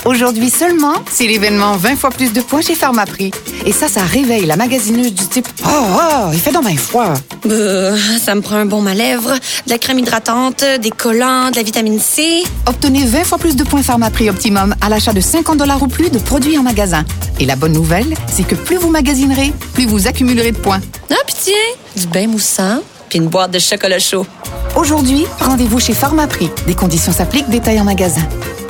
Aujourd'hui seulement, c'est l'événement 20 fois plus de points chez Pharmaprix. Et ça réveille la magasineuse du type « Oh, il fait donc bien froid! » Ça me prend un baume à lèvres, de la crème hydratante, des collants, de la vitamine C. Obtenez 20 fois plus de points Pharmaprix Optimum à l'achat de 50 $ ou plus de produits en magasin. Et la bonne nouvelle, c'est que plus vous magasinerez, plus vous accumulerez de points. Ah, puis tiens, du bain moussant, puis une boîte de chocolat chaud. Aujourd'hui, rendez-vous chez Pharmaprix. Des conditions s'appliquent, détails en magasin.